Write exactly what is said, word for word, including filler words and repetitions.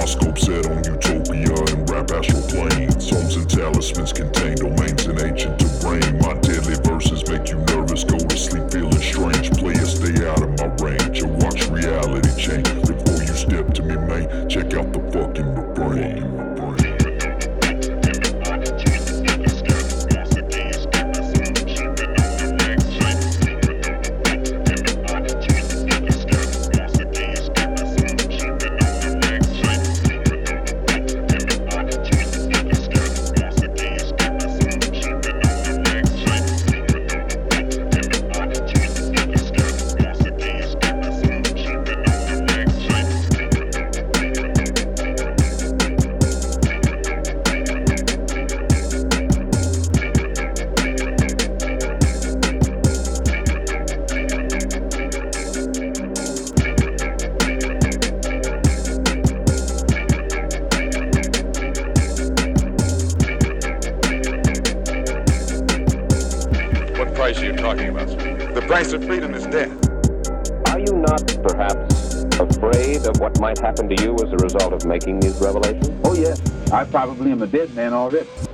scope set on utopia and rap astral planes. Homes and talismans contain domains in ancient terrain. My deadly verses make you nervous, go to sleep feeling strange. Player, stay out of my range or watch reality change. Before you step to me, man, check out the fucking refrain. What price are you talking about, sir? The price of freedom is death. Are you not, perhaps, afraid of what might happen to you as a result of making these revelations? Oh, yes. I probably am a dead man already.